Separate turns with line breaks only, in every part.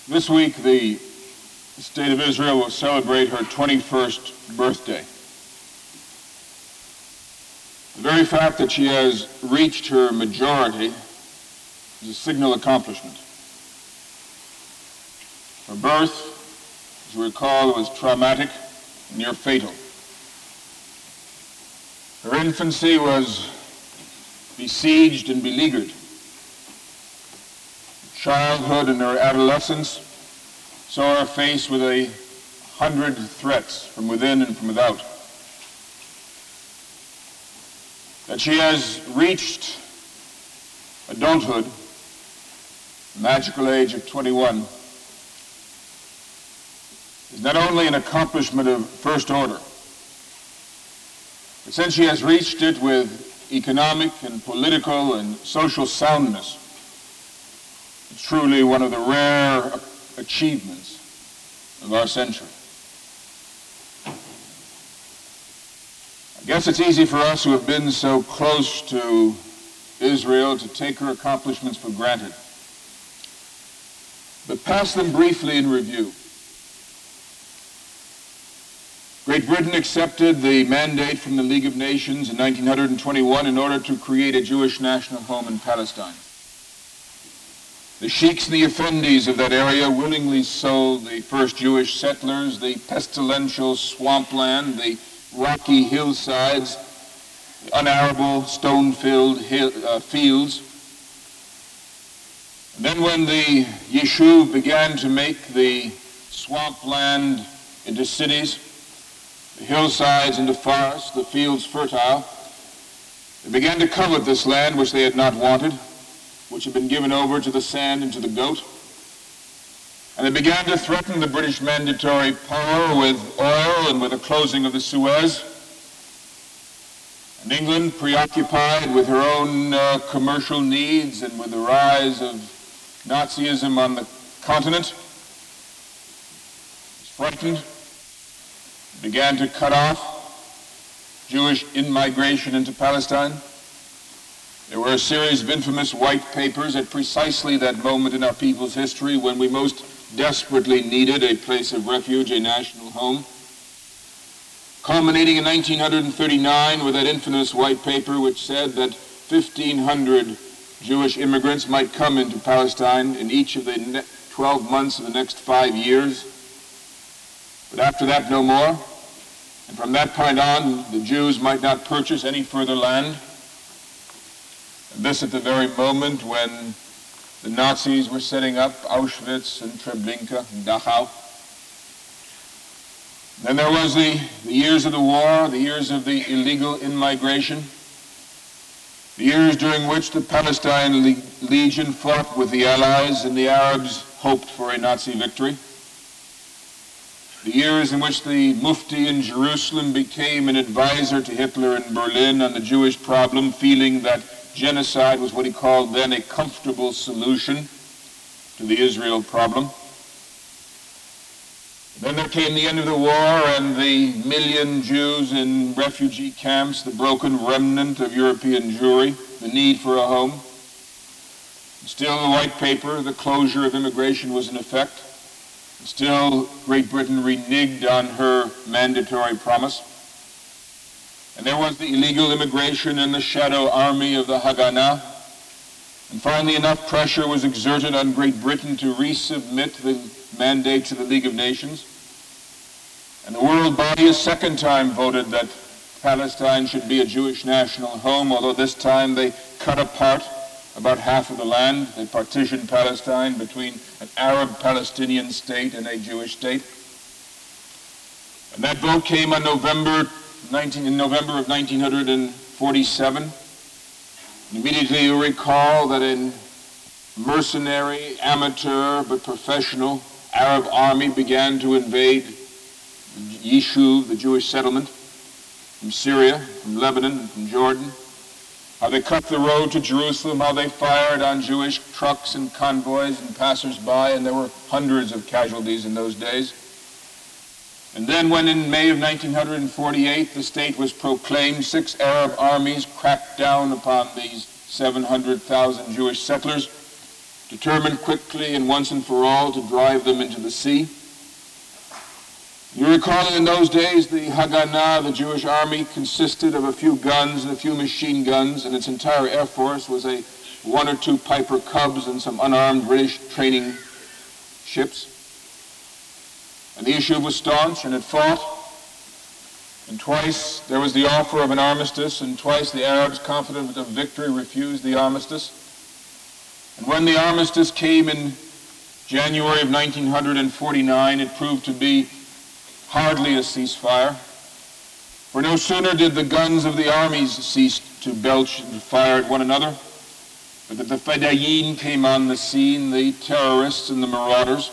This week, the State of Israel will celebrate her 21st birthday. The very fact that she has reached her majority is a signal accomplishment. Her birth, as you recall, was traumatic and near fatal. Her infancy was besieged and beleaguered. Childhood and her adolescence saw her faced with 100 threats from within and from without. That she has reached adulthood, the magical age of 21, is not only an accomplishment of first order, but since she has reached it with economic and political and social soundness, it's truly one of the rare achievements of our century. I guess it's easy for us who have been so close to Israel to take her accomplishments for granted, but pass them briefly in review. Great Britain accepted the mandate from the League of Nations in 1921 in order to create a Jewish national home in Palestine. The sheiks and the effendis of that area willingly sold the first Jewish settlers the pestilential swampland, the rocky hillsides, the unarable, stone-filled fields. And then when the Yishuv began to make the swampland into cities, the hillsides into forests, the fields fertile, they began to covet this land which they had not wanted, which had been given over to the sand and to the goat. And they began to threaten the British Mandatory Power with oil and with the closing of the Suez. And England, preoccupied with her own commercial needs and with the rise of Nazism on the continent, was frightened, began to cut off Jewish in-migration into Palestine. There were a series of infamous white papers at precisely that moment in our people's history when we most desperately needed a place of refuge, a national home. Culminating in 1939 with that infamous white paper which said that 1,500 Jewish immigrants might come into Palestine in each of the 12 months of the next 5 years. But after that, no more. And from that point on, the Jews might not purchase any further land. And this at the very moment when the Nazis were setting up Auschwitz and Treblinka and Dachau. Then there was the years of the war, the years of the illegal in-migration, the years during which the Palestine Legion fought with the Allies and the Arabs hoped for a Nazi victory. The years in which the Mufti in Jerusalem became an advisor to Hitler in Berlin on the Jewish problem, feeling that genocide was what he called then a comfortable solution to the Israel problem. Then there came the end of the war and the million Jews in refugee camps, the broken remnant of European Jewry, the need for a home. Still the white paper, the closure of immigration was in effect. Still Great Britain reneged on her mandatory promise. And there was the illegal immigration and the shadow army of the Haganah. And finally enough pressure was exerted on Great Britain to resubmit the mandate to the League of Nations. And the world body a second time voted that Palestine should be a Jewish national home, although this time they cut apart about half of the land. They partitioned Palestine between an Arab Palestinian state and a Jewish state. And that vote came on in November of 1947. Immediately you recall that a mercenary, amateur, but professional Arab army began to invade Yishuv, the Jewish settlement, from Syria, from Lebanon, and from Jordan. How they cut the road to Jerusalem, how they fired on Jewish trucks and convoys and passers-by, and there were hundreds of casualties in those days. And then when in May of 1948 the state was proclaimed, 6 Arab armies cracked down upon these 700,000 Jewish settlers. determined quickly and once and for all to drive them into the sea. You recall in those days the Haganah, the Jewish army, consisted of a few guns and a few machine guns, and its entire air force was one or two Piper Cubs and some unarmed British training ships. And the issue was staunch, and it fought. And twice there was the offer of an armistice, and twice the Arabs, confident of victory, refused the armistice. And when the armistice came in January of 1949, it proved to be hardly a ceasefire. For no sooner did the guns of the armies cease to belch and fire at one another, but that the Fedayeen came on the scene, the terrorists and the marauders.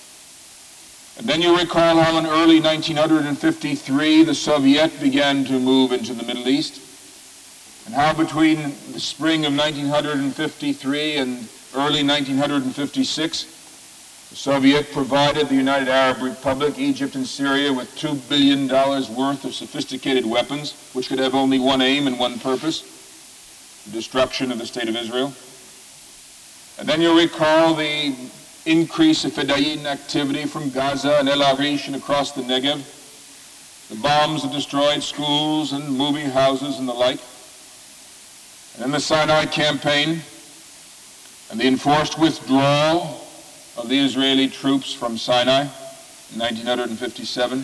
And then you recall how in early 1953 the Soviet began to move into the Middle East, and how between the spring of 1953 and early 1956, the Soviet provided the United Arab Republic, Egypt, and Syria with $2 billion worth of sophisticated weapons, which could have only one aim and one purpose: the destruction of the State of Israel. And then you'll recall the increase of Fedayeen activity from Gaza and El Arish and across the Negev, the bombs that destroyed schools and movie houses and the like. And then the Sinai campaign and the enforced withdrawal of the Israeli troops from Sinai in 1957.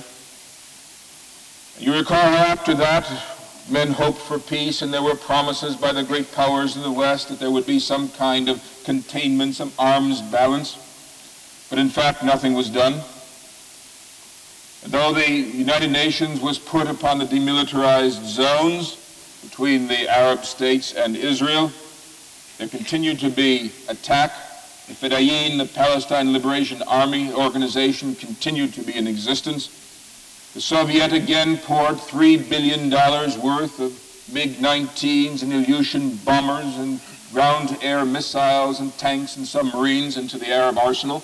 You recall how after that men hoped for peace, and there were promises by the great powers in the West that there would be some kind of containment, some arms balance. But in fact, nothing was done. And though the United Nations was put upon the demilitarized zones between the Arab states and Israel, there continued to be attack. The Fedayeen, the Palestine Liberation Army organization, continued to be in existence. The Soviet again poured $3 billion worth of MiG-19s and Ilyushin bombers and ground-to-air missiles and tanks and submarines into the Arab arsenal.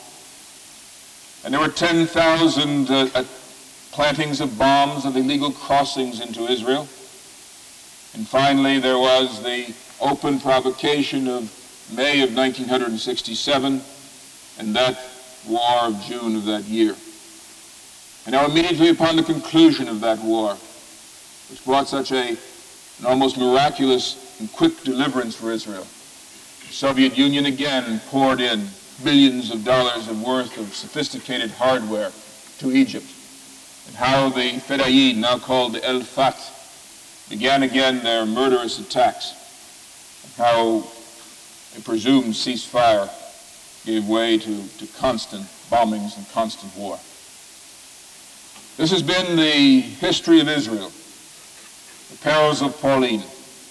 And there were 10,000 plantings of bombs and illegal crossings into Israel. And finally, there was the open provocation of May of 1967 and that war of June of that year. And now immediately upon the conclusion of that war, which brought such an almost miraculous and quick deliverance for Israel, the Soviet Union again poured in billions of dollars worth of sophisticated hardware to Egypt, and how the Fedayeen, now called the El Fath, began again their murderous attacks, and how a presumed ceasefire gave way to constant bombings and constant war. This has been the history of Israel, the perils of Pauline,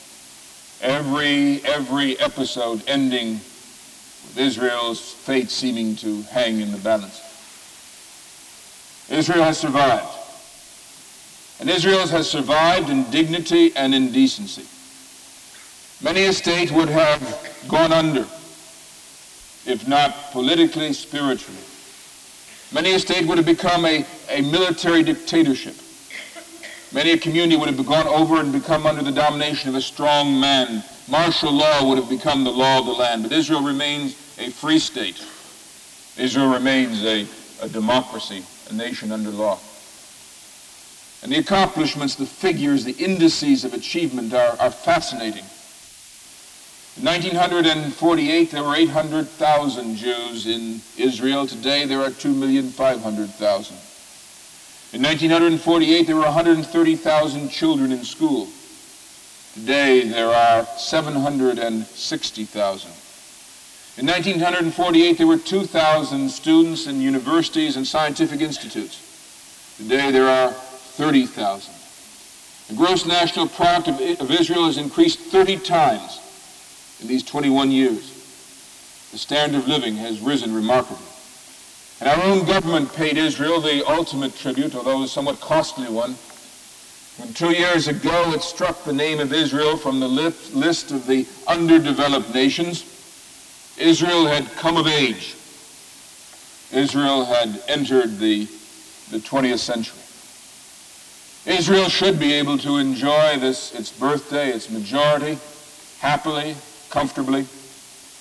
every episode ending with Israel's fate seeming to hang in the balance. Israel has survived. And Israel has survived in dignity and in decency. Many a state would have gone under, if not politically, spiritually. Many a state would have become a military dictatorship. Many a community would have gone over and become under the domination of a strong man. Martial law would have become the law of the land. But Israel remains a free state. Israel remains a democracy, a nation under law. And the accomplishments, the figures, the indices of achievement are fascinating. In 1948, there were 800,000 Jews in Israel. Today, there are 2,500,000. In 1948, there were 130,000 children in school. Today, there are 760,000. In 1948, there were 2,000 students in universities and scientific institutes. Today, there are 30,000. The gross national product of Israel has increased 30 times in these 21 years. The standard of living has risen remarkably. And our own government paid Israel the ultimate tribute, although a somewhat costly one. When 2 years ago it struck the name of Israel from the list of the underdeveloped nations, Israel had come of age. Israel had entered the 20th century. Israel should be able to enjoy its birthday, its majority, happily, comfortably.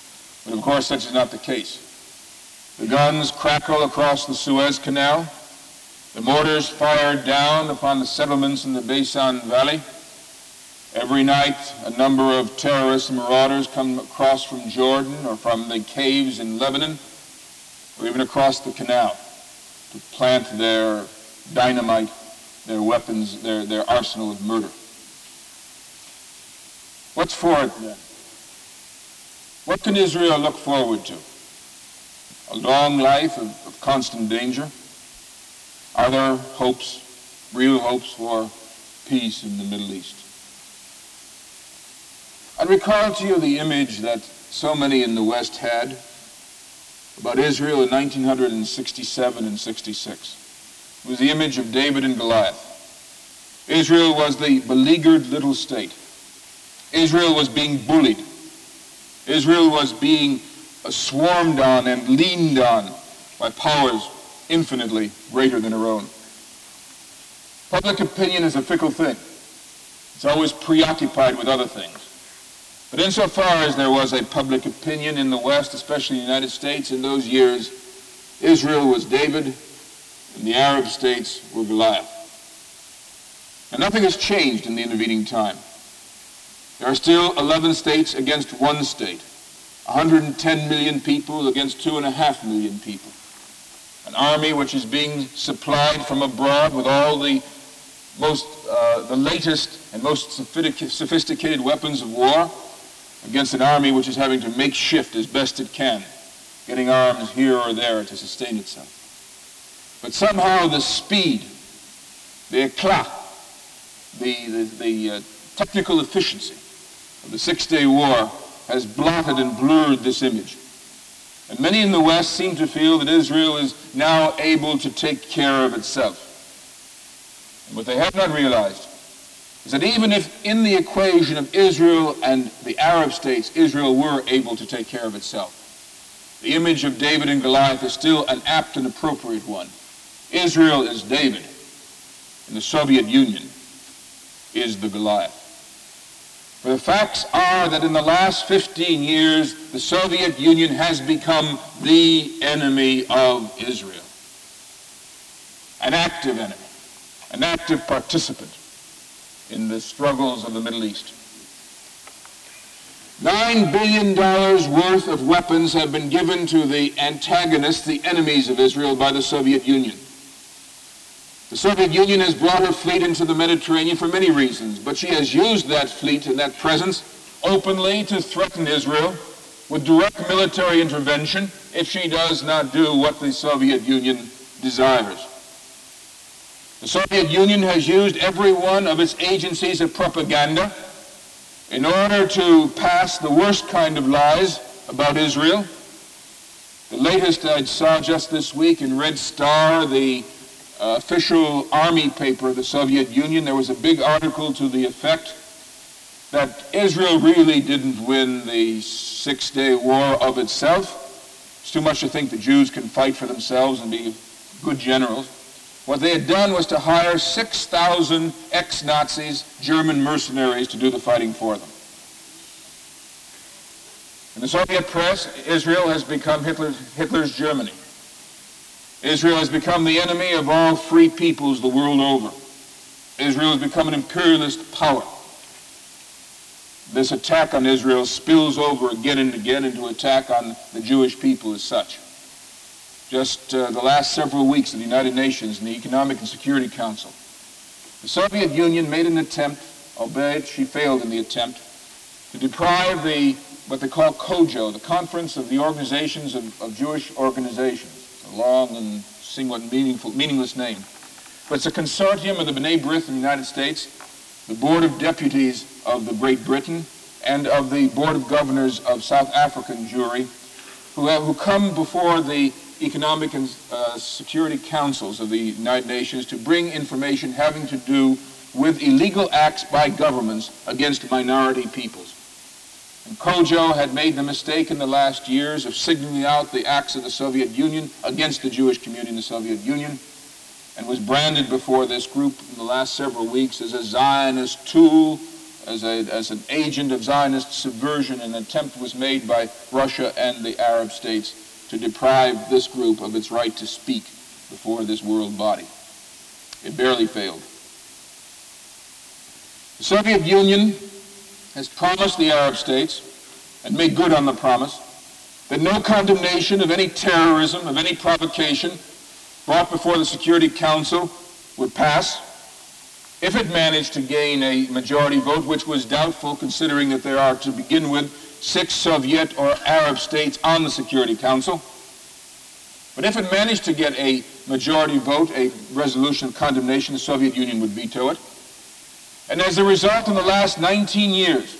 But of course, such is not the case. The guns crackle across the Suez Canal. The mortars fire down upon the settlements in the Beisan Valley. Every night, a number of terrorists and marauders come across from Jordan or from the caves in Lebanon, or even across the canal to plant their dynamite, their weapons, their arsenal of murder. What's for it then? What can Israel look forward to? A long life of constant danger? Are there hopes, real hopes for peace in the Middle East? I recall to you the image that so many in the West had about Israel in 1967 and 66. It was the image of David and Goliath. Israel was the beleaguered little state. Israel was being bullied. Israel was being swarmed on and leaned on by powers infinitely greater than her own. Public opinion is a fickle thing. It's always preoccupied with other things. But insofar as there was a public opinion in the West, especially in the United States in those years, Israel was David and the Arab states were Goliath. And nothing has changed in the intervening time. There are still 11 states against one state, 110 million people against 2.5 million people. An army which is being supplied from abroad with all the latest and most sophisticated weapons of war against an army which is having to make shift as best it can, getting arms here or there to sustain itself. But somehow the speed, the eclat, the technical efficiency of the Six-Day War has blotted and blurred this image. And many in the West seem to feel that Israel is now able to take care of itself. And what they have not realized is that even if in the equation of Israel and the Arab states, Israel were able to take care of itself, the image of David and Goliath is still an apt and appropriate one. Israel is David, and the Soviet Union is the Goliath. For the facts are that in the last 15 years, the Soviet Union has become the enemy of Israel. An active enemy, an active participant in the struggles of the Middle East. $9 billion worth of weapons have been given to the antagonists, the enemies of Israel, by the Soviet Union. The Soviet Union has brought her fleet into the Mediterranean for many reasons, but she has used that fleet and that presence openly to threaten Israel with direct military intervention if she does not do what the Soviet Union desires. The Soviet Union has used every one of its agencies of propaganda in order to pass the worst kind of lies about Israel. The latest I saw just this week in Red Star, the official army paper of the Soviet Union, there was a big article to the effect that Israel really didn't win the Six-Day War of itself. It's too much to think the Jews can fight for themselves and be good generals. What they had done was to hire 6,000 ex-Nazis, German mercenaries, to do the fighting for them. In the Soviet press, Israel has become Hitler's Germany. Israel has become the enemy of all free peoples the world over. Israel has become an imperialist power. This attack on Israel spills over again and again into attack on the Jewish people as such. Just the last several weeks of the United Nations and the Economic and Security Council, the Soviet Union made an attempt, albeit she failed in the attempt, to deprive what they call COJO, the Conference of the Organizations of Jewish Organizations. A long and somewhat meaningless name. But it's a consortium of the B'nai B'rith in the United States, the Board of Deputies of the Great Britain, and of the Board of Governors of South African Jewry, who come before the Economic and Security Councils of the United Nations to bring information having to do with illegal acts by governments against minority peoples. And COJO had made the mistake in the last years of signaling out the acts of the Soviet Union against the Jewish community in the Soviet Union, and was branded before this group in the last several weeks as a Zionist tool as an agent of Zionist subversion. An attempt was made by Russia and the Arab states to deprive this group of its right to speak before this world body. It barely failed. The Soviet Union has promised the Arab states, and made good on the promise, that no condemnation of any terrorism, of any provocation brought before the Security Council would pass if it managed to gain a majority vote, which was doubtful considering that there are, to begin with, 6 Soviet or Arab states on the Security Council. But if it managed to get a majority vote, a resolution of condemnation, the Soviet Union would veto it. And as a result, in the last 19 years,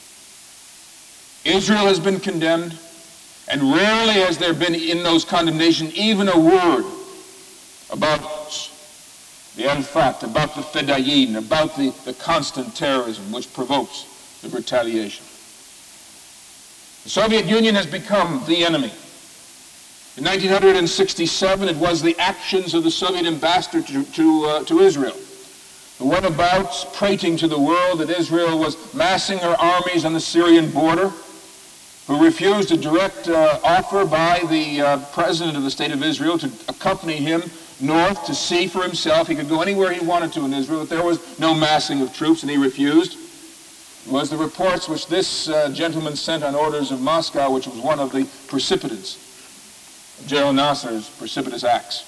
Israel has been condemned, and rarely has there been in those condemnations even a word about the Al-Fat, about the Fedayeen, about the constant terrorism which provokes the retaliation. The Soviet Union has become the enemy. In 1967, it was the actions of the Soviet ambassador to Israel, who went about prating to the world that Israel was massing her armies on the Syrian border, who refused a direct offer by the president of the State of Israel to accompany him north to see for himself. He could go anywhere he wanted to in Israel, that there was no massing of troops, and he refused. It was the reports which this gentleman sent on orders of Moscow, which was one of the precipitants of General Nasser's precipitous acts.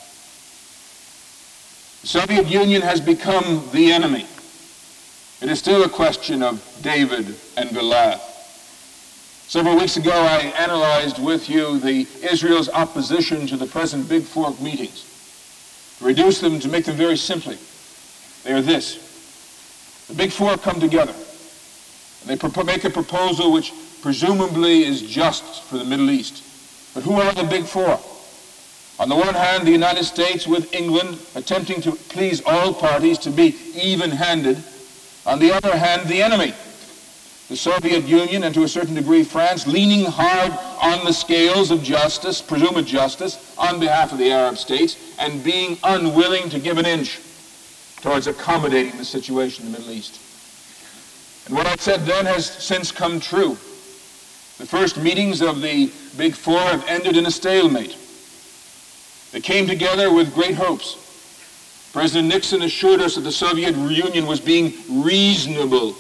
The Soviet Union has become the enemy. It is still a question of David and Goliath. Several weeks ago, I analyzed with you Israel's opposition to the present Big Four meetings. To reduce them, to make them very simply, they are this. The Big Four come together. And they make a proposal which presumably is just for the Middle East. But who are the Big Four? On the one hand, the United States with England attempting to please all parties, to be even-handed. On the other hand, the enemy, the Soviet Union, and to a certain degree France, leaning hard on the scales of justice, presumed justice, on behalf of the Arab states, and being unwilling to give an inch towards accommodating the situation in the Middle East. And what I said then has since come true. The first meetings of the Big Four have ended in a stalemate. They came together with great hopes. President Nixon assured us that the Soviet Union was being reasonable.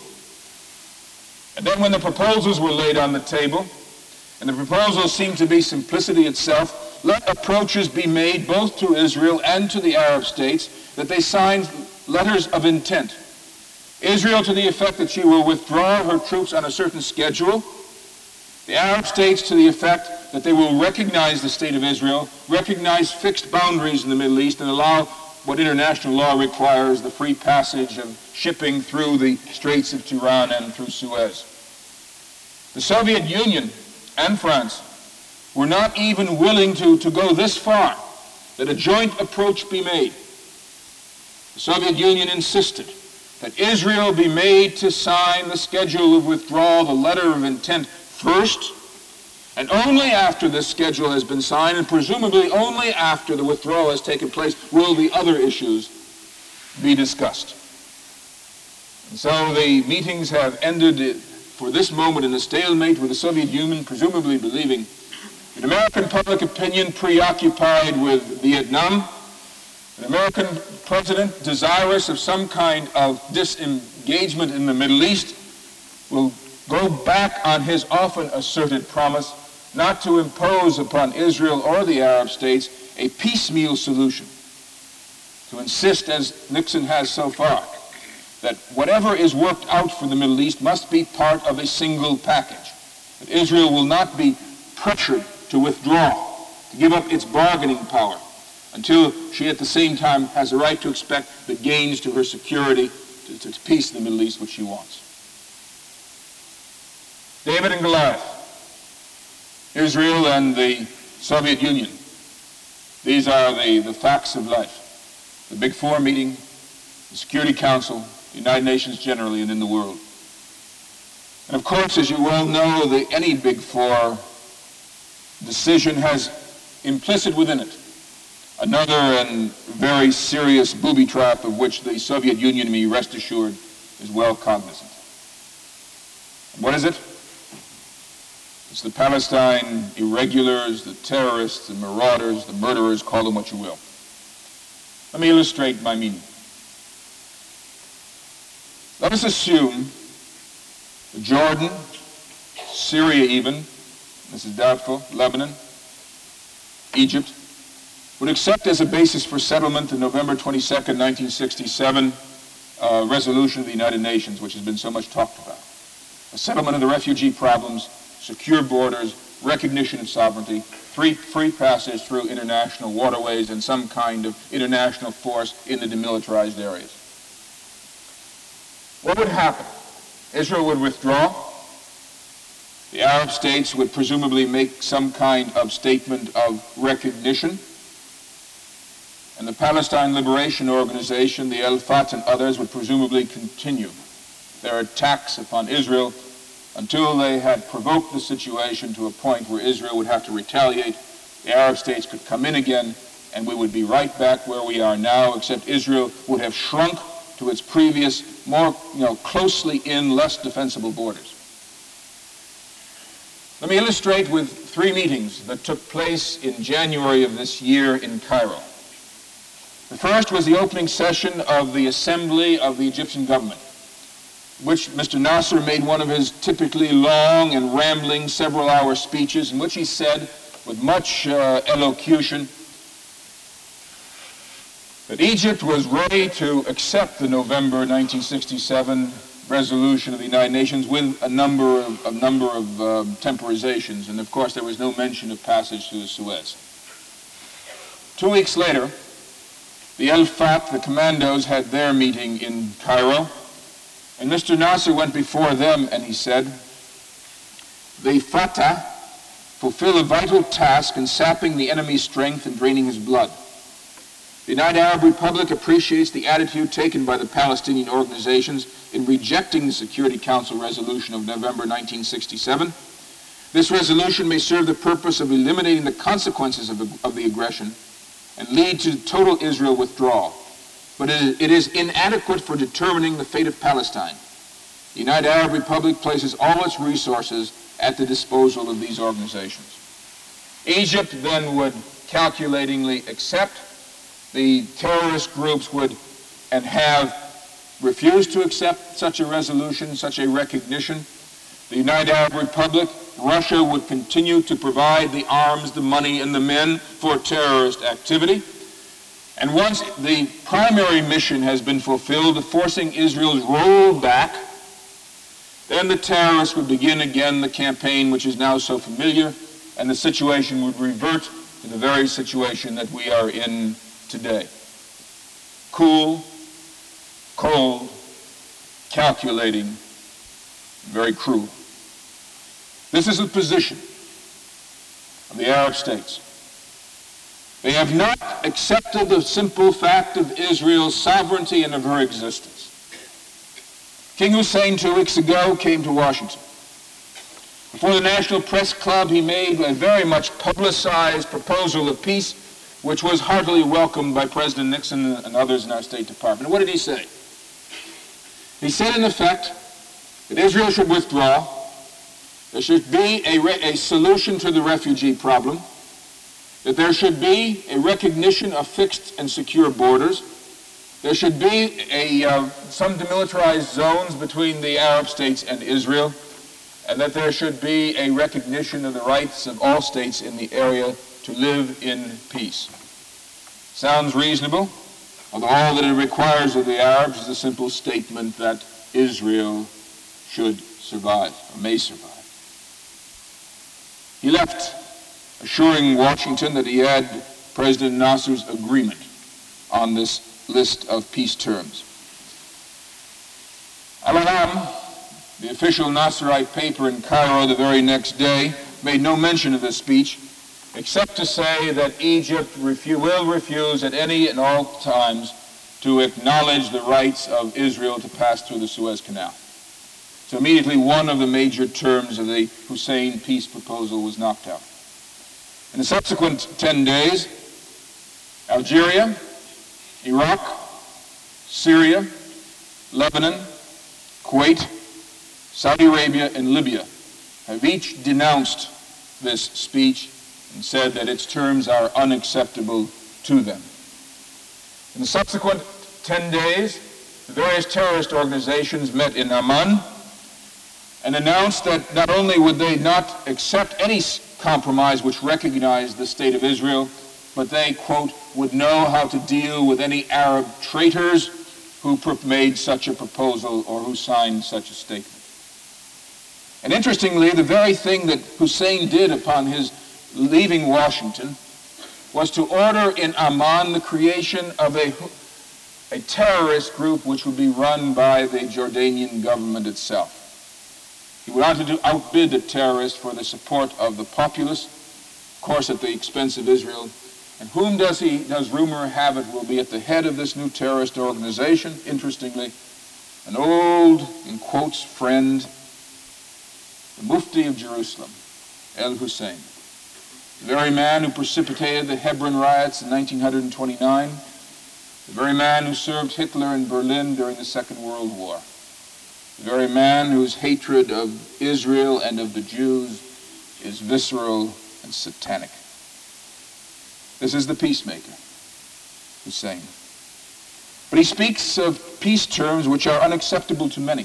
And then when the proposals were laid on the table, and the proposals seemed to be simplicity itself, let approaches be made both to Israel and to the Arab states that they signed letters of intent. Israel to the effect that she will withdraw her troops on a certain schedule. The Arab states to the effect that they will recognize the State of Israel, recognize fixed boundaries in the Middle East, and allow what international law requires, the free passage of shipping through the Straits of Tiran and through Suez. The Soviet Union and France were not even willing to go this far, that a joint approach be made. The Soviet Union insisted that Israel be made to sign the schedule of withdrawal, the letter of intent, first, and only after this schedule has been signed, and presumably only after the withdrawal has taken place, will the other issues be discussed. And so the meetings have ended for this moment in a stalemate, with the Soviet Union presumably believing that American public opinion preoccupied with Vietnam, an American president desirous of some kind of disengagement in the Middle East, will go back on his often asserted promise not to impose upon Israel or the Arab states a piecemeal solution, to insist, as Nixon has so far, that whatever is worked out for the Middle East must be part of a single package, that Israel will not be pressured to withdraw, to give up its bargaining power, until she at the same time has a right to expect the gains to her security, to peace in the Middle East, which she wants. David and Goliath, Israel and the Soviet Union. These are the facts of life. The Big Four meeting, the Security Council, the United Nations generally, and in the world. And of course, as you well know, any Big Four decision has implicit within it another and very serious booby trap of which the Soviet Union, may rest assured, is well cognizant. What is it? It's the Palestine irregulars, the terrorists, the marauders, the murderers, call them what you will. Let me illustrate my meaning. Let us assume that Jordan, Syria even, this is doubtful, Lebanon, Egypt, would accept as a basis for settlement the November 22nd, 1967 resolution of the United Nations, which has been so much talked about. A settlement of the refugee problems, secure borders, recognition of sovereignty, free passage through international waterways, and some kind of international force in the demilitarized areas. What would happen? Israel would withdraw. The Arab states would presumably make some kind of statement of recognition. And the Palestine Liberation Organization, the El-Fatah and others, would presumably continue their attacks upon Israel until they had provoked the situation to a point where Israel would have to retaliate. The Arab states could come in again, and we would be right back where we are now, except Israel would have shrunk to its previous, more closely in, less defensible borders. Let me illustrate with 3 meetings that took place in January of this year in Cairo. The first was the opening session of the Assembly of the Egyptian government, which Mr. Nasser made one of his typically long and rambling several-hour speeches in which he said, with much elocution, that Egypt was ready to accept the November 1967 resolution of the United Nations with a number of temporizations, and of course there was no mention of passage through the Suez. 2 weeks later, the El-Fatah, the commandos, had their meeting in Cairo, and Mr. Nasser went before them and he said, "The Fatah fulfill a vital task in sapping the enemy's strength and draining his blood. The United Arab Republic appreciates the attitude taken by the Palestinian organizations in rejecting the Security Council resolution of November 1967. This resolution may serve the purpose of eliminating the consequences of the aggression and lead to total Israel withdrawal. But it is inadequate for determining the fate of Palestine. The United Arab Republic places all its resources at the disposal of these organizations." Egypt then would calculatingly accept. The terrorist groups would and have refused to accept such a resolution, such a recognition. The United Arab Republic, Russia would continue to provide the arms, the money, and the men for terrorist activity. And once the primary mission has been fulfilled of forcing Israel's rollback, then the terrorists would begin again the campaign which is now so familiar, and the situation would revert to the very situation that we are in today. Cool, cold, calculating, very cruel. This is the position of the Arab states. They have not accepted the simple fact of Israel's sovereignty and of her existence. King Hussein 2 weeks ago came to Washington. Before the National Press Club, he made a very much publicized proposal of peace, which was heartily welcomed by President Nixon and others in our State Department. And what did he say? He said, in effect, that Israel should withdraw. There should be a solution to the refugee problem, that there should be a recognition of fixed and secure borders, there should be some demilitarized zones between the Arab states and Israel, and that there should be a recognition of the rights of all states in the area to live in peace. Sounds reasonable, although all that it requires of the Arabs is a simple statement that Israel should survive, or may survive. He left, assuring Washington that he had President Nasser's agreement on this list of peace terms. Al-Ahram, the official Nasserite paper in Cairo the very next day, made no mention of this speech, except to say that Egypt will refuse at any and all times to acknowledge the rights of Israel to pass through the Suez Canal. So immediately one of the major terms of the Hussein peace proposal was knocked out. In the subsequent 10 days, Algeria, Iraq, Syria, Lebanon, Kuwait, Saudi Arabia, and Libya have each denounced this speech and said that its terms are unacceptable to them. In the subsequent 10 days, the various terrorist organizations met in Amman and announced that not only would they not accept any compromise which recognized the State of Israel, but they, quote, would know how to deal with any Arab traitors who made such a proposal or who signed such a statement. And interestingly, the very thing that Hussein did upon his leaving Washington was to order in Amman the creation of a terrorist group which would be run by the Jordanian government itself. He wanted to outbid the terrorists for the support of the populace, of course at the expense of Israel. And whom does rumor have it will be at the head of this new terrorist organization? Interestingly, an old, in quotes, friend, the Mufti of Jerusalem, El-Hussein, the very man who precipitated the Hebron riots in 1929, the very man who served Hitler in Berlin during the Second World War, the very man whose hatred of Israel and of the Jews is visceral and satanic. This is the peacemaker, Hussein. But he speaks of peace terms which are unacceptable to many.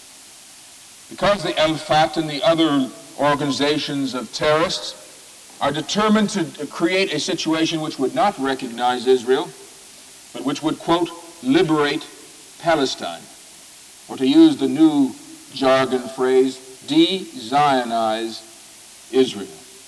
Because the Al-Fatah and the other organizations of terrorists are determined to create a situation which would not recognize Israel, but which would, quote, liberate Palestine, or to use the new jargon phrase, de-Zionize Israel.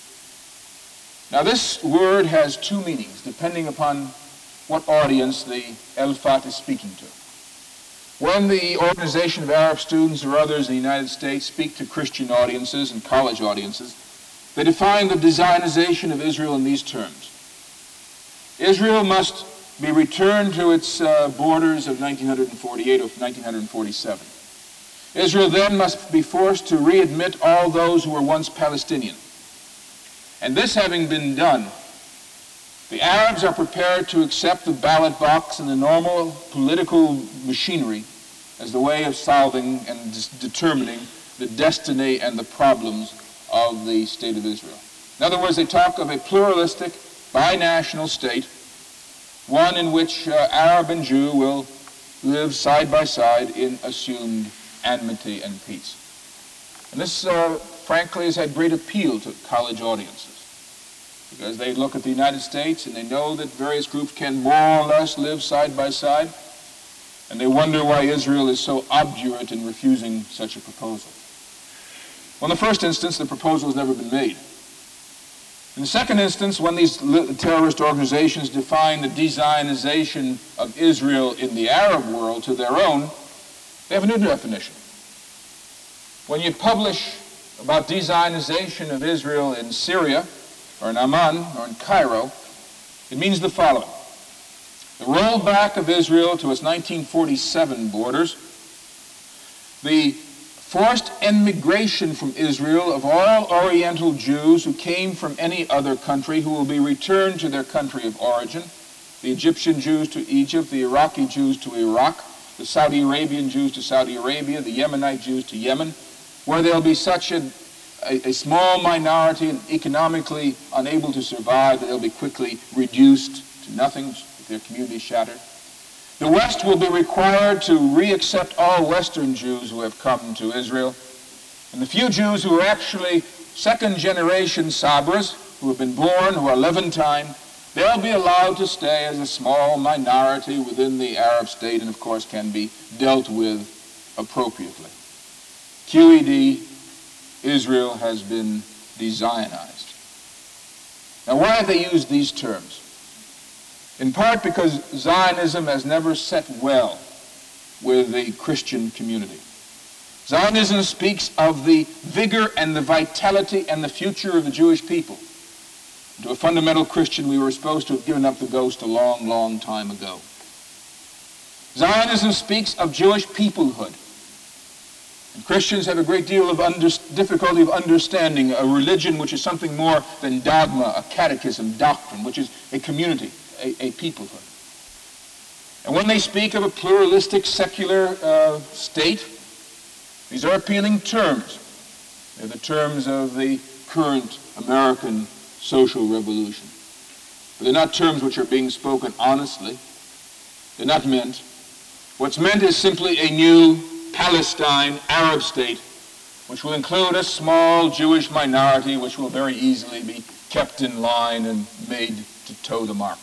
Now this word has two meanings, depending upon what audience the Al-Fatah is speaking to. When the Organization of Arab Students or others in the United States speak to Christian audiences and college audiences, they define the de-Zionization of Israel in these terms. Israel must be returned to its borders of 1948 or 1947. Israel then must be forced to readmit all those who were once Palestinian. And this having been done, the Arabs are prepared to accept the ballot box and the normal political machinery as the way of solving and determining the destiny and the problems of the State of Israel. In other words, they talk of a pluralistic, binational state, one in which Arab and Jew will live side by side in assumed amity and peace. And this, frankly, has had great appeal to college audiences, because they look at the United States and they know that various groups can more or less live side by side, and they wonder why Israel is so obdurate in refusing such a proposal. Well, in the first instance, the proposal has never been made. In the second instance, when these terrorist organizations define the de-Zionization of Israel in the Arab world to their own, they have a new definition. When you publish about de-Zionization of Israel in Syria, or in Amman, or in Cairo, it means the following. The rollback of Israel to its 1947 borders, the forced emigration from Israel of all Oriental Jews who came from any other country who will be returned to their country of origin, the Egyptian Jews to Egypt, the Iraqi Jews to Iraq, the Saudi Arabian Jews to Saudi Arabia, the Yemenite Jews to Yemen, where there'll be such a small minority and economically unable to survive that they'll be quickly reduced to nothing, their community shattered. The West will be required to reaccept all Western Jews who have come to Israel. And the few Jews who are actually second-generation Sabras, who have been born, who are Levantine, they'll be allowed to stay as a small minority within the Arab state and, of course, can be dealt with appropriately. QED, Israel has been de-Zionized. Now, why have they used these terms? In part because Zionism has never set well with the Christian community. Zionism speaks of the vigor and the vitality and the future of the Jewish people. To a fundamental Christian, we were supposed to have given up the ghost a long, long time ago. Zionism speaks of Jewish peoplehood. And Christians have a great deal of difficulty of understanding a religion which is something more than dogma, a catechism, doctrine, which is a community, a peoplehood. And when they speak of a pluralistic secular state, These are appealing terms. They're the terms of the current American social revolution. But they're not terms which are being spoken honestly. They're not meant. What's meant is simply a new Palestine Arab state, which will include a small Jewish minority which will very easily be kept in line and made to toe the mark.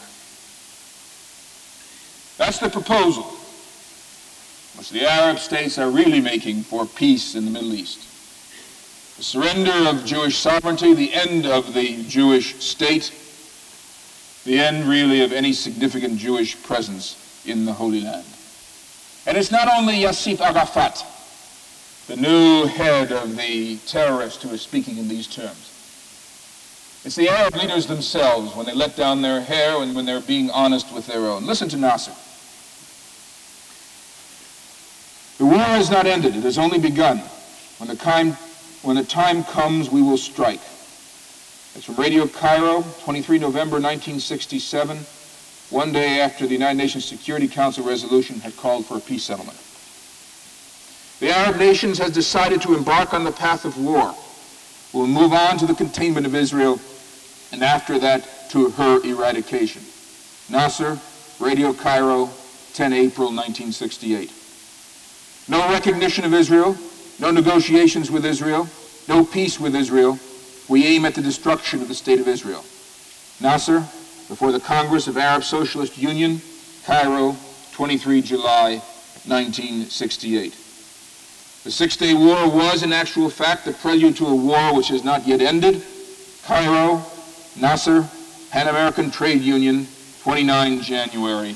That's the proposal which the Arab states are really making for peace in the Middle East. The surrender of Jewish sovereignty, the end of the Jewish state, the end really of any significant Jewish presence in the Holy Land. And it's not only Yasser Arafat, the new head of the terrorists, who is speaking in these terms. It's the Arab leaders themselves when they let down their hair and when they're being honest with their own. Listen to Nasser. The war has not ended. It has only begun. When the time comes, we will strike. It's from Radio Cairo, 23 November 1967, one day after the United Nations Security Council resolution had called for a peace settlement. The Arab nations has decided to embark on the path of war. We'll move on to the containment of Israel, and after that, to her eradication. Nasser, Radio Cairo, 10 April 1968. No recognition of Israel, no negotiations with Israel, no peace with Israel. We aim at the destruction of the State of Israel. Nasser, before the Congress of Arab Socialist Union, Cairo, 23 July 1968. The Six-Day War was, in actual fact, the prelude to a war which has not yet ended. Cairo, Nasser, Pan-American Trade Union, 29 January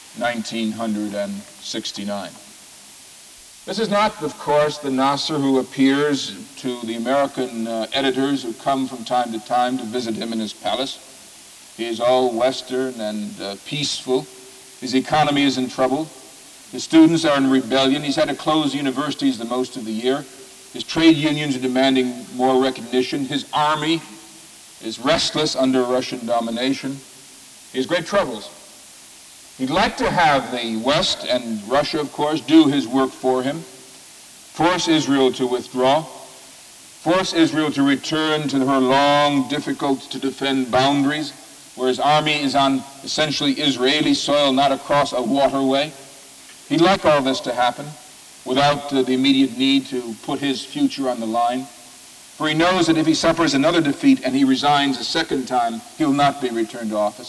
1969. This is not, of course, the Nasser who appears to the American editors who come from time to visit him in his palace. He is all Western and peaceful. His economy is in trouble. His students are in rebellion. He's had to close universities the most of the year. His trade unions are demanding more recognition. His army is restless under Russian domination. He has great troubles. He'd like to have the West and Russia, of course, do his work for him, force Israel to withdraw, force Israel to return to her long, difficult-to-defend boundaries, where his army is on essentially Israeli soil, not across a waterway. He'd like all this to happen without the immediate need to put his future on the line, for he knows that if he suffers another defeat and he resigns a second time, he'll not be returned to office.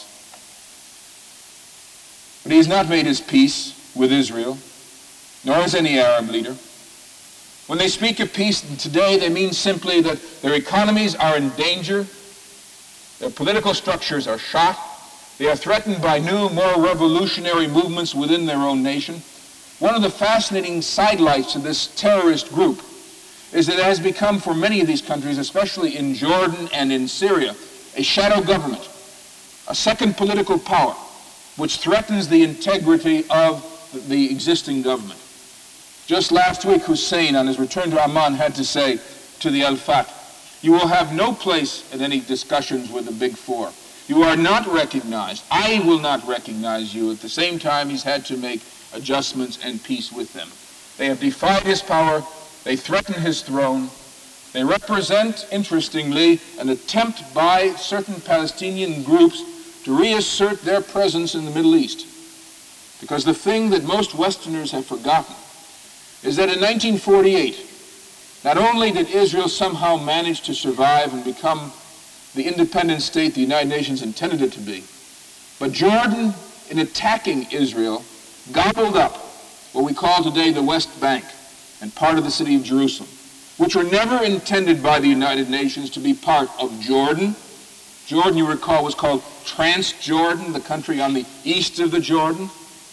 But he has not made his peace with Israel, nor has any Arab leader. When they speak of peace today, they mean simply that their economies are in danger, their political structures are shot, they are threatened by new, more revolutionary movements within their own nation. One of the fascinating sidelights of this terrorist group is that it has become, for many of these countries, especially in Jordan and in Syria, a shadow government, a second political power, which threatens the integrity of the existing government. Just last week, Hussein, on his return to Amman, had to say to the Al-Fatah, "You will have no place in any discussions with the Big Four. You are not recognized. I will not recognize you." At the same time, he's had to make adjustments and peace with them. They have defied his power. They threaten his throne. They represent, interestingly, an attempt by certain Palestinian groups to reassert their presence in the Middle East. Because the thing that most Westerners have forgotten is that in 1948, not only did Israel somehow manage to survive and become the independent state the United Nations intended it to be, but Jordan, in attacking Israel, gobbled up what we call today the West Bank and part of the city of Jerusalem, which were never intended by the United Nations to be part of Jordan. Jordan, you recall, was called Transjordan, the country on the east of the Jordan.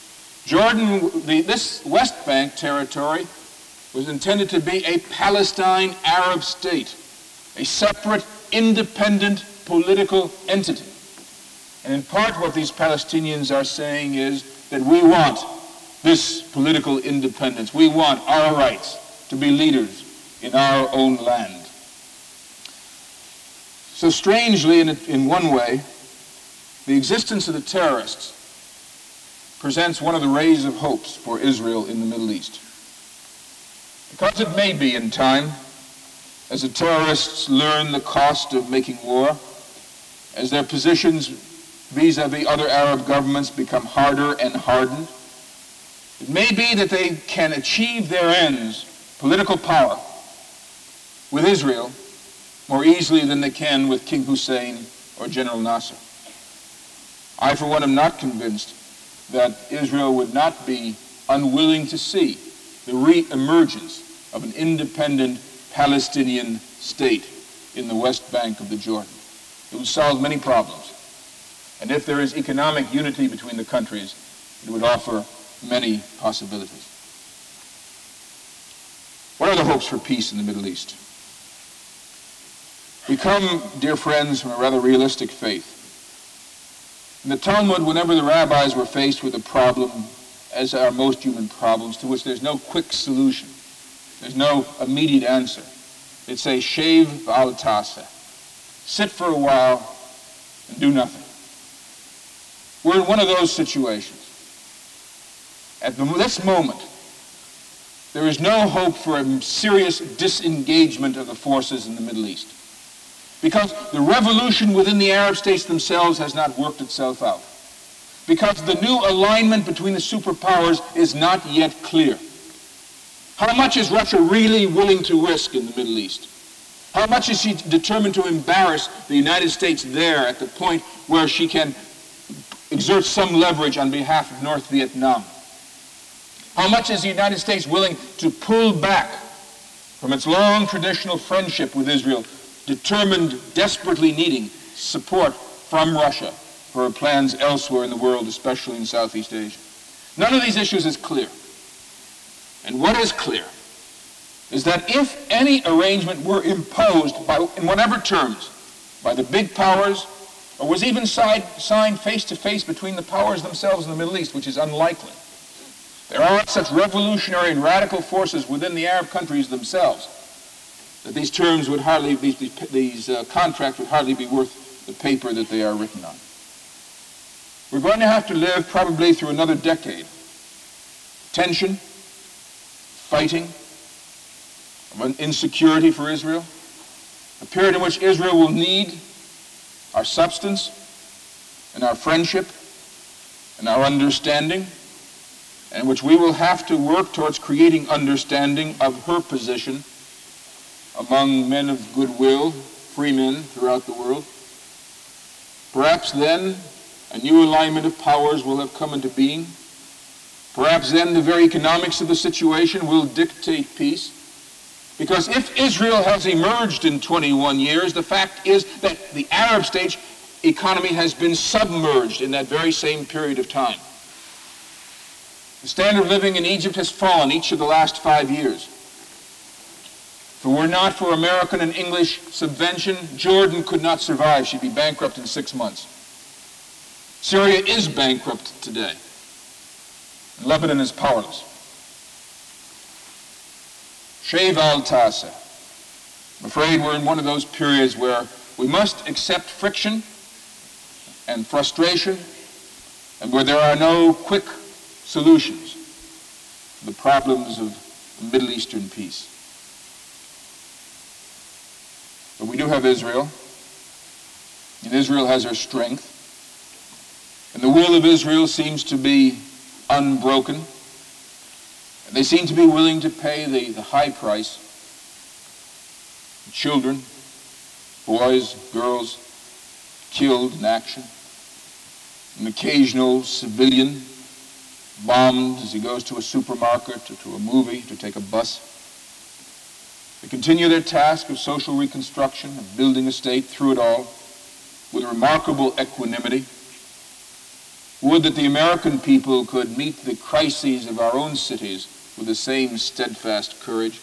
This West Bank territory was intended to be a Palestine Arab state, a separate, independent political entity. And in part what these Palestinians are saying is that we want this political independence. We want our rights to be leaders in our own land. So strangely, in one way, the existence of the terrorists presents one of the rays of hopes for Israel in the Middle East. Because it may be in time, as the terrorists learn the cost of making war, as their positions vis-à-vis other Arab governments become harder and hardened, it may be that they can achieve their ends, political power, with Israel more easily than they can with King Hussein or General Nasser. I, for one, am not convinced that Israel would not be unwilling to see the re-emergence of an independent Palestinian state in the West Bank of the Jordan. It would solve many problems. And if there is economic unity between the countries, it would offer many possibilities. What are the hopes for peace in the Middle East? We come, dear friends, from a rather realistic faith. In the Talmud, whenever the rabbis were faced with a problem, as are most human problems, to which there's no quick solution, there's no immediate answer, they'd say, Shev v'al taseh. Sit for a while and do nothing. We're in one of those situations. At this moment, there is no hope for a serious disengagement of the forces in the Middle East, because the revolution within the Arab states themselves has not worked itself out, because the new alignment between the superpowers is not yet clear. How much is Russia really willing to risk in the Middle East? How much is she determined to embarrass the United States there at the point where she can exert some leverage on behalf of North Vietnam? How much is the United States willing to pull back from its long traditional friendship with Israel, determined, desperately needing support from Russia for her plans elsewhere in the world, especially in Southeast Asia? None of these issues is clear. And what is clear is that if any arrangement were imposed in whatever terms by the big powers, or was even signed face-to-face between the powers themselves in the Middle East, which is unlikely, there are such revolutionary and radical forces within the Arab countries themselves that these terms would hardly, these contracts would hardly be worth the paper that they are written on. We're going to have to live probably through another decade. Tension, fighting, of insecurity for Israel, a period in which Israel will need our substance and our friendship and our understanding, and in which we will have to work towards creating understanding of her position among men of goodwill, free men throughout the world. Perhaps then a new alignment of powers will have come into being. Perhaps then the very economics of the situation will dictate peace. Because if Israel has emerged in 21 years, the fact is that the Arab state's economy has been submerged in that very same period of time. The standard of living in Egypt has fallen each of the last 5 years. If it were not for American and English subvention, Jordan could not survive. She'd be bankrupt in 6 months. Syria is bankrupt today. Lebanon is powerless. Shev al taseh. I'm afraid we're in one of those periods where we must accept friction and frustration, and where there are no quick solutions to the problems of Middle Eastern peace. But we do have Israel, and Israel has her strength, and the will of Israel seems to be unbroken, and they seem to be willing to pay the high price. Children, boys, girls killed in action, an occasional civilian bombed as he goes to a supermarket or to a movie, to take a bus. They continue their task of social reconstruction, of building a state through it all, with remarkable equanimity. Would that the American people could meet the crises of our own cities with the same steadfast courage.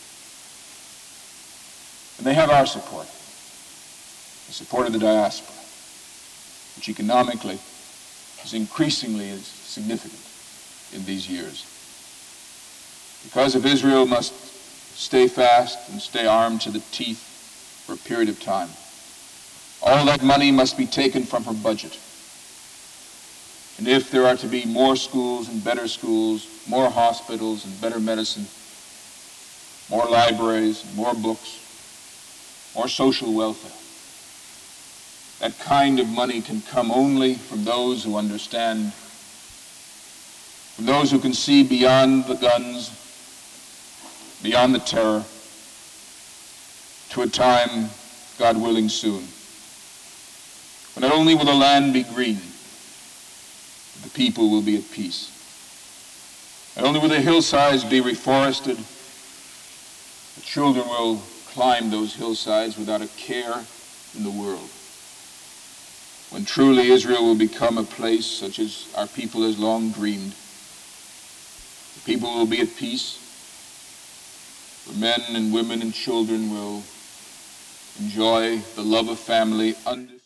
And they have our support, the support of the diaspora, which economically is increasingly significant in these years. Because if Israel must stay fast and stay armed to the teeth for a period of time, all that money must be taken from her budget. And if there are to be more schools and better schools, more hospitals and better medicine, more libraries, more books, more social welfare. That kind of money can come only from those who understand, from those who can see beyond the guns, beyond the terror, to a time, God willing, soon, when not only will the land be green, but the people will be at peace. Not only will the hillsides be reforested, the children will climb those hillsides without a care in the world. When truly Israel will become a place such as our people has long dreamed. The people will be at peace, where men and women and children will enjoy the love of family undefeated.